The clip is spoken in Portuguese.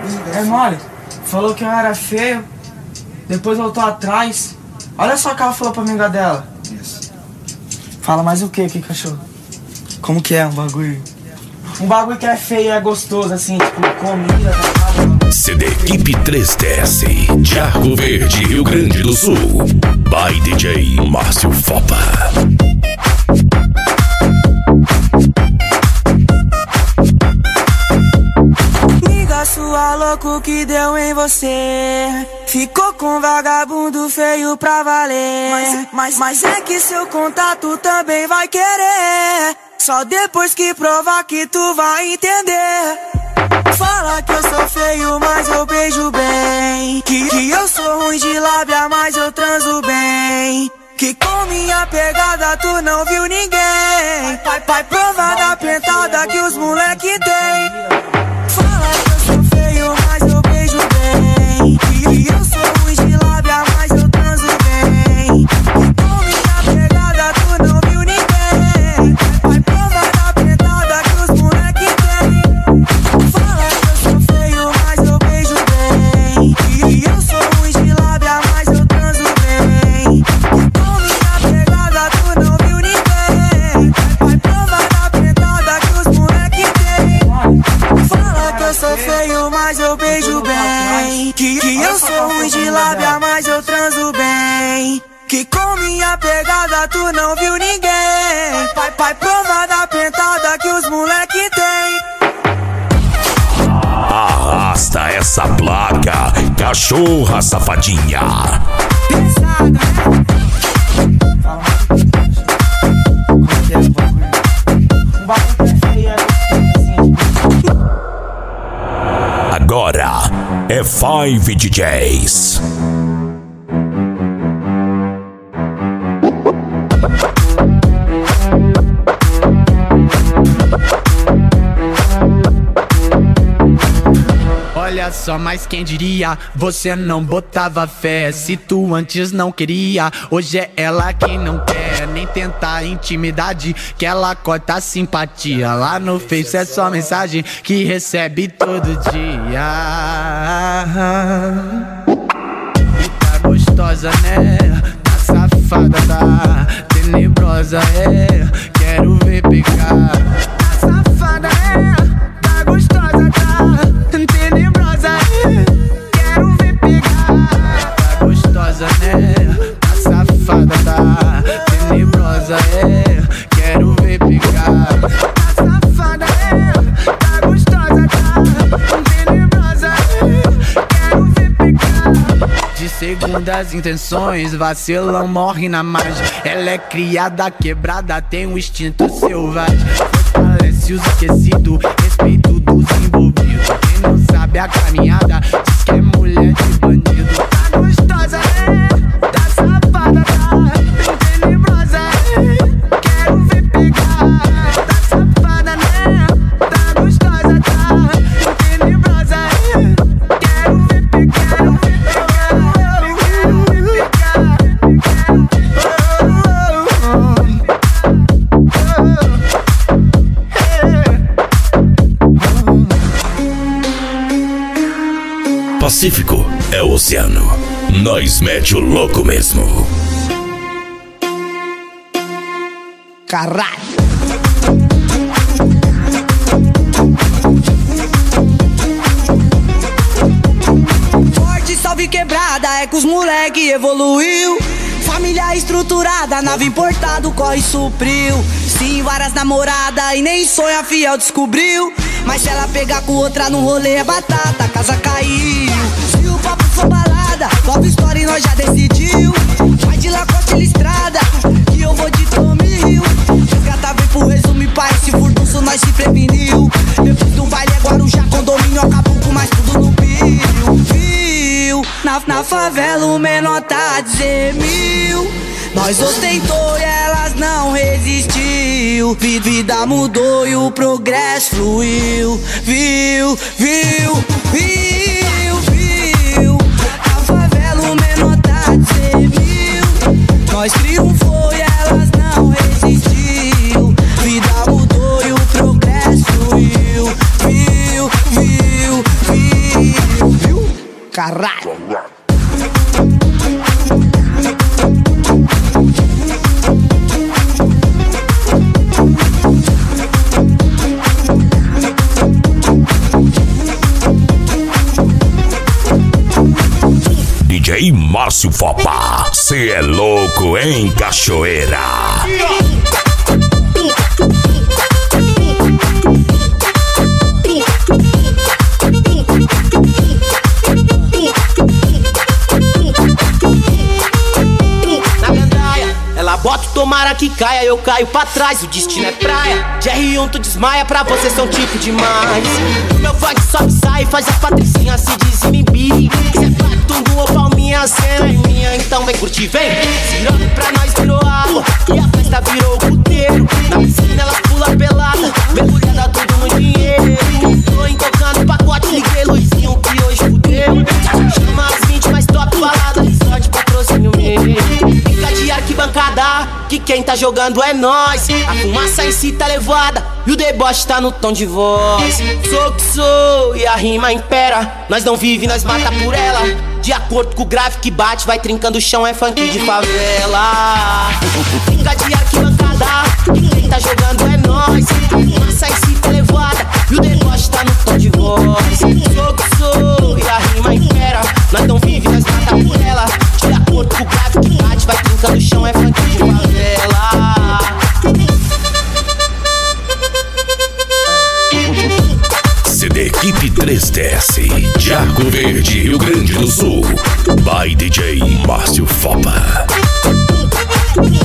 É mole, falou que eu era feio, depois voltou atrás. Olha só o que ela falou pra amiga dela. Fala mais o que, cachorro? Como que é um bagulho? Um bagulho que é feio e é gostoso, assim, tipo comida, tá? CD Equipe 3DS de Arco Verde, Rio Grande do Sul. By DJ Márcio Fopa. Sua louco que deu em você. Ficou com vagabundo feio pra valer. Mas é que seu contato também vai querer. Só depois que provar que tu vai entender. Fala que eu sou feio, mas eu beijo bem. Que eu sou ruim de lábia, mas eu transo bem. Que com minha pegada tu não viu ninguém. Vai provar da pentada que os moleque tem. E eu sou ruim de lábia, mas eu transo bem. Com minha pegada tu não viu ninguém. Vai provar da pentada que os moleque tem. Fala que eu sou feio, mas eu beijo bem. E eu sou ruim de lábia, mas eu transo bem. Com minha pegada tu não viu ninguém. Vai provar da pentada que os moleque tem. Fala que eu sou feio, mas eu beijo bem. Que eu sou ruim de lábia, mas eu transo bem. Que com minha pegada tu não viu ninguém. Vai provar da pentada que os moleque tem. Arrasta essa placa, cachorra safadinha. Pesada, né? Um bagulho que é feio, Agora é 5 DJs. Olha só, mas quem diria, você não botava fé. Se tu antes não queria, hoje é ela quem não quer. Nem tentar intimidade, que ela corta a simpatia. Lá no Face é só mensagem que recebe todo dia. E tá gostosa, né? Tá safada, tá tenebrosa, é. Quero ver pegar. Tá safada, é. Tá gostosa, tá tenebrosa, é. Quero ver pegar. Tá gostosa, né? Tá safada, tá tenebrosa, é. Quero ver pegar. Tá safada, é. Tá gostosa, tá tenebrosa, é. Quero ver pegar. De segundas intenções, vacilão morre na margem. Ela é criada, quebrada, tem um instinto selvagem. Fortalece os esquecidos, respeito dos envolvidos. Quem não sabe a caminhada, diz que é mulher de bandido. Tá gostosa, é, tá safada, tá tenebrosa, é. Quero ver pegar. Tá safada, né? Tá gostosa, tá tenebrosa, é. Quero ver pegar. Pacífico é o oceano. Nós mete o louco mesmo. Caralho. Forte, salve quebrada, é que os moleque evoluiu. Família estruturada, nave importado, corre supriu. Sim, várias namoradas e nem sonha fiel descobriu. Mas se ela pegar com outra no rolê é batata, a casa caiu. Se o papo for balada, nova história e nós já decidiu. Vai de Lacoste listrada, que eu vou de Tomil. Resgata vem pro resumo e pai, esse furdunço nós se preveniu. Depois do baile é Guarujá, condomínio Acapulco, mas tudo no pio. Viu? Na favela o menor tá 10.000. Nós ostentou e elas não resistiu. Vida mudou e o progresso fluiu. Viu, viu, viu, viu. Na favela o menor tá 10.000. Nós triunfou e elas não resistiu. Vida mudou e o progresso fluiu. Viu, viu, viu. caralho. DJ Márcio Fopa, cê é louco, hein, cachoeira? Bota o tomara que caia, eu caio pra trás, o destino é praia. De R1 tu desmaia, pra você são tipo demais. O meu funk sobe, sai, faz a patricinha se desinibir. Se é patungo ou palminha, a cena é minha, então vem curtir, vem. Cirando pra nós virou água, e a festa virou puteiro. Na piscina ela pula pelada, mergulhada tudo no dinheiro. Tô tocando pacote, liguei Luizinho que hoje fudeu. Chama as 20 mais top baladas, resort patrocínio meu. Fica de arquibancada, que quem tá jogando é nós. A fumaça em si tá levada e o deboche tá no tom de voz. Sou que sou e a rima impera. Nós não vive, nós mata por ela. De acordo com o grave que bate, vai trincando o chão, é funk de favela. Fica de arquibancada, que quem tá jogando é nós. A fumaça em si tá levada e o deboche tá no tom de voz. Sou que sou e a rima impera. Nós não vive, nós mata por ela. De acordo com o grave que bate, vai trincando o chão, é funk de favela. CD Equipe 3DS, de Arco Verde, Rio Grande do Sul. By DJ Márcio Fopa.